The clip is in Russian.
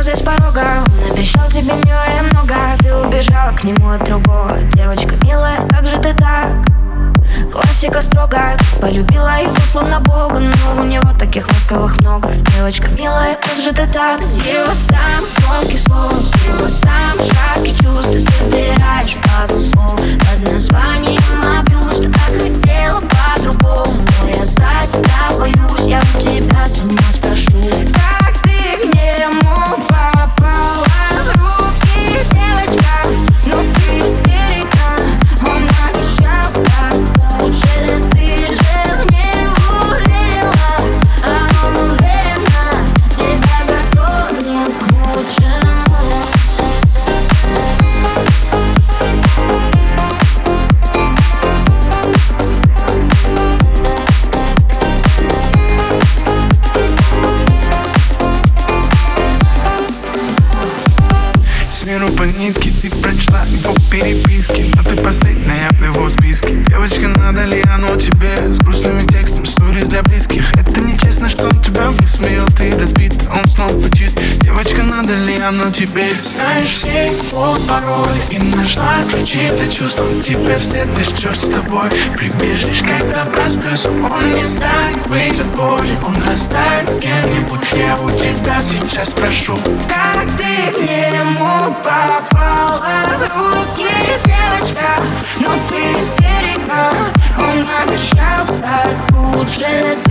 слезы с порога. Он обещал тебе милое много, ты убежала к нему от другого. Девочка милая, как же ты так? Классика строго, полюбила его словно Бога, но у него таких ласковых много. Девочка милая, как же ты так? С его сам громкий слов, с его сам жаркий чувств ты собираешь пазл слов под названием абьюз. Ты так хотела по-другому, но я за тебя боюсь. Я у тебя сама спрошу, как ты к нему попала в руки, девочка? Ну ты истерика, он обещал стать лучше. Ты же в него верила, а он уверенно тебя готовит к лучшему. С миру по нитке ты прочла его переписки, но ты последняя в его списке. Девочка, надо ли оно тебе? С грустными текстом, сторис для близких. Это нечестно, что он тебя высмеял. Ты разбит, он снова чист. Девочка, надо ли оно тебе? Знаешь все его пароли и нашла ключи для чувств. Он тебе вслед, да черт с тобой. Прибежишь, когда просплюсь, он не станет выйти от боли. Он растает с кем-нибудь. Я у тебя сейчас прошу, как ты к нему попала в руки, девочка? Ну ты истерика, он обещал стать лучше.